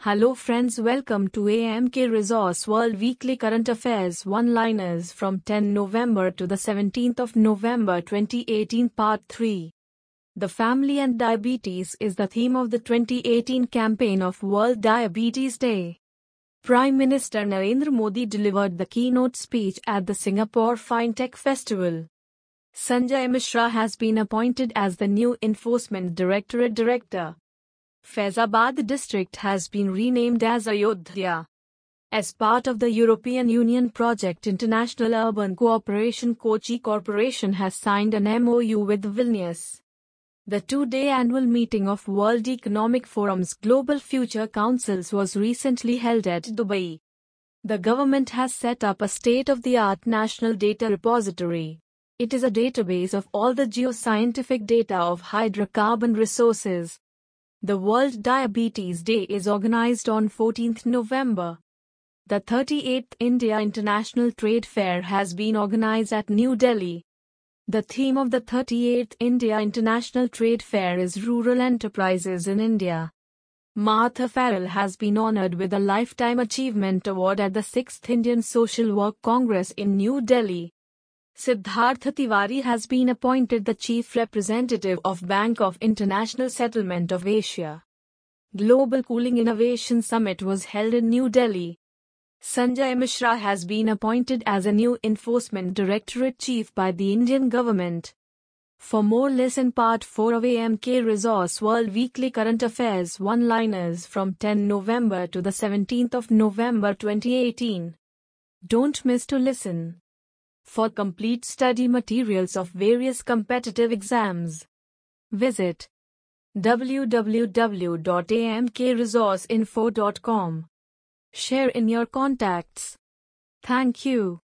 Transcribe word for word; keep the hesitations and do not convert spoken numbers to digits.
Hello friends, welcome to A M K Resource World Weekly Current Affairs One-Liners from tenth November to the seventeenth of November twenty eighteen Part three. The family and diabetes is the theme of the twenty eighteen campaign of World Diabetes Day. Prime Minister Narendra Modi delivered the keynote speech at the Singapore FinTech Festival. Sanjay Mishra has been appointed as the new Enforcement Directorate Director. Faizabad district has been renamed as Ayodhya. As part of the European Union project International Urban Cooperation, Kochi Corporation has signed an M O U with Vilnius. The two-day annual meeting of World Economic Forum's Global Future Councils was recently held at Dubai. The government has set up a state-of-the-art national data repository. It is a database of all the geoscientific data of hydrocarbon resources. The World Diabetes Day is organized on fourteenth November. The thirty-eighth India International Trade Fair has been organized at New Delhi. The theme of the thirty-eighth India International Trade Fair is Rural Enterprises in India. Martha Farrell has been honored with a Lifetime Achievement Award at the sixth Indian Social Work Congress in New Delhi. Siddhartha Tiwari has been appointed the Chief Representative of Bank of International Settlement of Asia. Global Cooling Innovation Summit was held in New Delhi. Sanjay Mishra has been appointed as a new Enforcement Directorate Chief by the Indian government. For more, listen Part four of A M K Resource World Weekly Current Affairs One-Liners from tenth November to the seventeenth of November twenty eighteen. Don't miss to listen. For complete study materials of various competitive exams, visit w w w dot a m k resource info dot com. Share in your contacts. Thank you.